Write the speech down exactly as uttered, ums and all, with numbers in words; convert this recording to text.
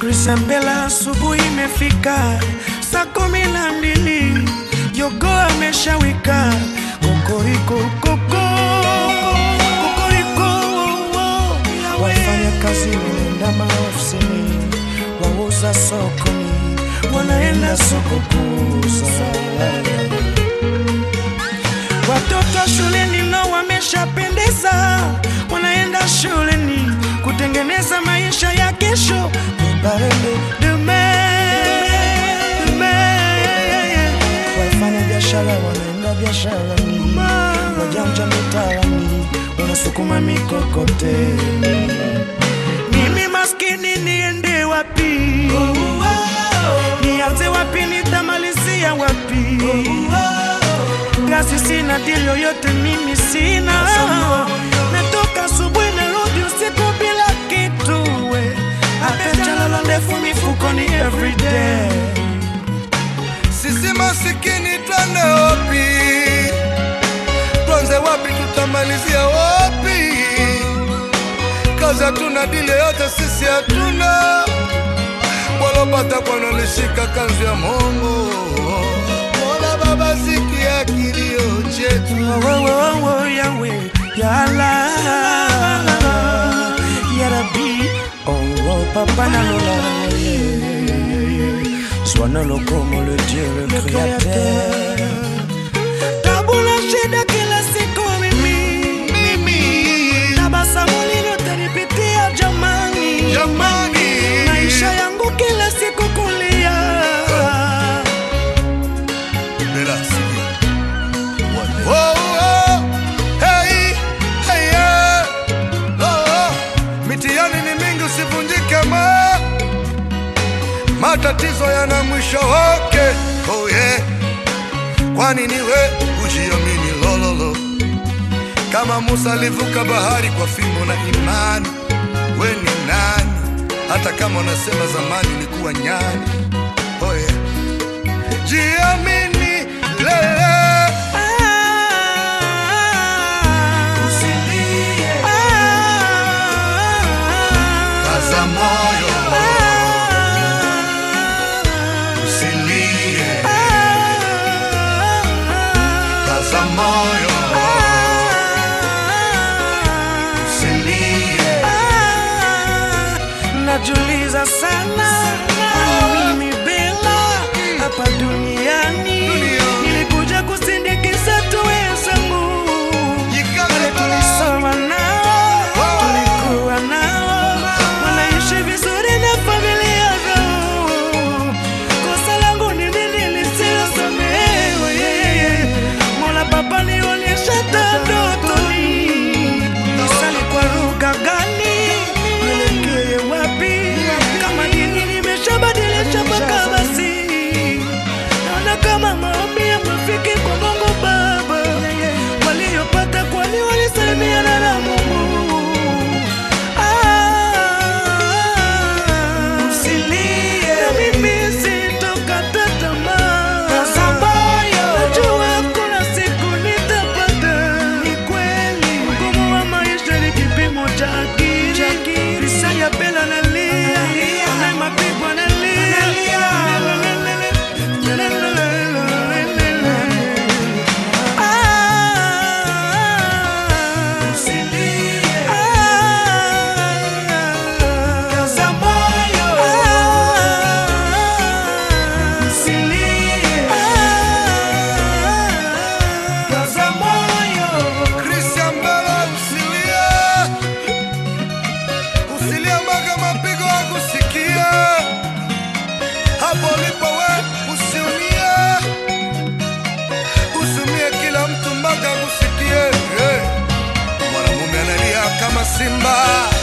Christian Bella, asubuhi imefika saa kumi na mbili, Yogo ameshawika. Kokoriko koko, kokoriko wafanya kazi wanaenda maofisini, wauza sokoni wanaenda soko kuuza. Watoto shuleni nao wameshapendeza, wanaenda shuleni kutengeneza maisha ya kesho. Barende demain, demain. Wafanya biashara wanaenda biasharani, wajanja mitaani wanasukuma mikokoteni. Mimi maskini niende wapi? Nianze wapi, nitamalizia wapi? Kasi sina deal yoyote mimi sina. Natoka asubuhi narudi usiku bila kitu. Apechala ndefu mifukoni everyday. Sisi masikini twende wapi? Tuanze wapi, tutamalizia wapi? Kazi hatuna, dile yote sisi hatuna. Walopata kwa nalishika kanzi ya Mungu. Mola Baba sikia kilio chetu. Oh oh oh oh Yahweh, Ya Allah, Ya Rabbi. Oh oh Papa Nalola, sois nous comme le Dieu le Créateur. Tabula shida kila siku mimi, mimi tabasamu linotanipitia jamani, jamani. Maisha yangu kila siku kulia. Bella sikia. Oh oh, hey, hey yeah. Oh oh, mitihani ni mingi usivunjike ma. Matatizo yana mwisho wake. Oh yeah. Kwani niwe ujiamini lololo. Kama Musa alivuka bahari kwa fimbo na imani. We ni nani? Hata kama unasema zamani ulikuwa nyani. Oh yeah. Jiamini lele. Usilie, kaza moyo. Usilie, kaza moyo. Usilie. najuliza sana mimi Bella hapa duniani. Nilikuja kusindikiza tuwezangu, wale tulisoma nao, tulikuwa nao, wanaishi vizuri na familia zao. Kosa langu ni nini nisilosamehewa? Mola Baba nionyesha ndotoni, nisali kwa lugha gani, nielekee wapi? Kama dini nimeshabadilisha mpaka basi, naona kama maombi yamefika kwa Mungu Baba. Waliopata kwani walisalimiana na Mungu. Usilie, mimi sitokata tamaa. Najua kuna siku nitapata. Ni kweli ugumu wa maisha ni kipimo cha akili. Risa ya Bella nalia, na mapigo nalia. Christian Bella usilie. Usilie mpaka mapigo yakusikie. Hapo ulipo we usiumie. Usiumie kila mtu mpaka kusikie. Hey. Mwanamume analia kama simba.